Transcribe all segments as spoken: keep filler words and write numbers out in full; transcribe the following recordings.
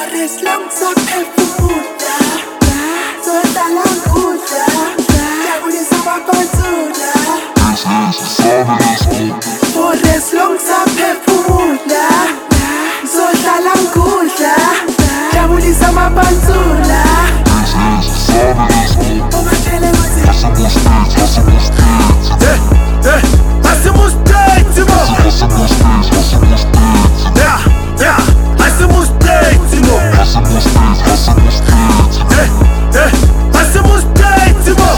Forest long saphefumula Sohlala ngikudla Jabulisa amabhansula Forest long saphefumula Sohlala ngikudla Jabulisa amabhansula Umathele kuthi Eh, eh, asimustate mo Yeah, yeah, asimustate mo Eh, eh, asimustate mo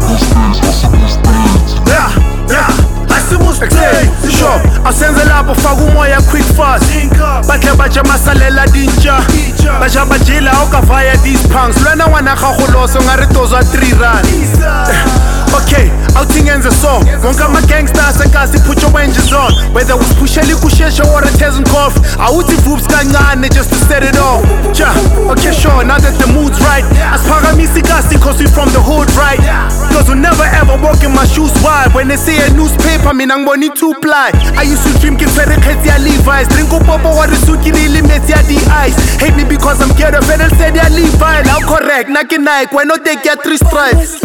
Yeah, yeah, asimustate Sure, asenze lapho faka umoya quick fast Batle baja masalela dinja Baja bajila okavaya these punks Lwana wana khagoloso ngare tozwa three run Okay, outing ends a song. Won't come a gangster, and kasi put your wenges on. Whether was pusheli kushesha or a tezen cough. I would see boobs kangane just to set it off. Ja, okay, sure, now that the mood's right. As paramisi kasi cause we from the hood, right? Cause we never ever walk in my shoes wide. When they say a newspaper, me nang money two ply. I used to dream kin fere kheti ya Levi's. Drink up papa wa risuki ni limits ya the ice. Hate me because I'm ghetto, federal said ya Levi. Now correct, naki Nike, why not take ya three stripes?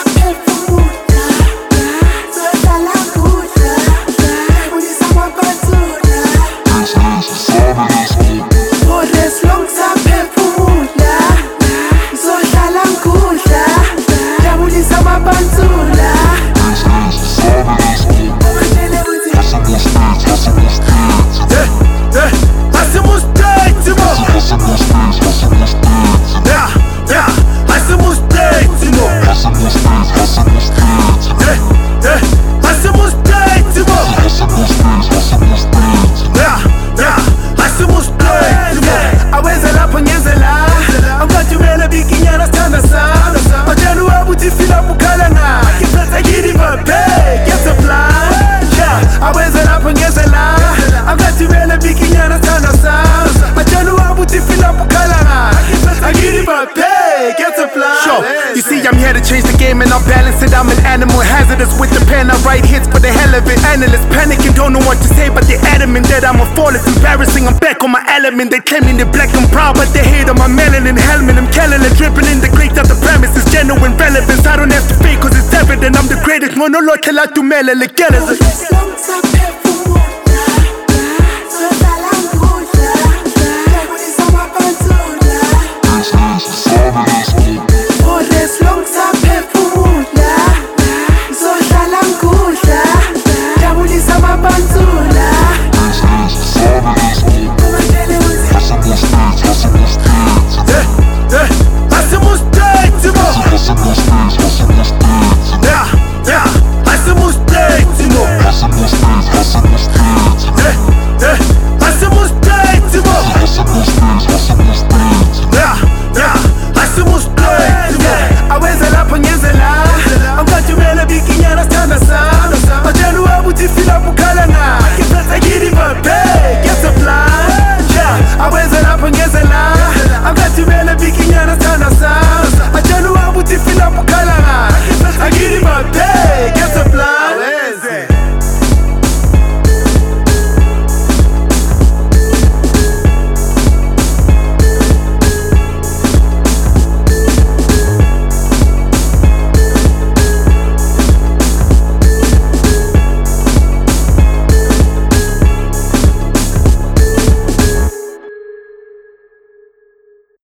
Forest long saphefumula Sohlala ngikudla Jabulisa amabhansula Umathele kuthi Eh, eh, asimustate mo Yeah, yeah, asimustate mo Eh, eh, asimustate mo Yeah, yeah, asimustate mo Awenze lapho ngenze la Awukathumele bikinyana sithanda sana Batshela uwabuthi fila bukhala na Ngiphethe kini babe, get a plan Yeah, awenze lapho ngenze la Awukathumele bikinyana sithanda sana Batshela uwabuthi fila bukhala na Ngiphethe kini babe, get a plan Sure, you see I'm here to change the game and I'll balance it I'm an animal hazardous with the pen I write hits for the hell of it Analysts panicking, don't know what to say But they're adamant that I'm a fall It's embarrassing, I'm back on my element They claiming they're black and proud But they hate on my melanin helmet I'm killing it, dripping in the great of the premise It's genuine relevance I don't have to fake cause it's evident I'm the greatest Monologue till I do mele, le Forest long saphefumula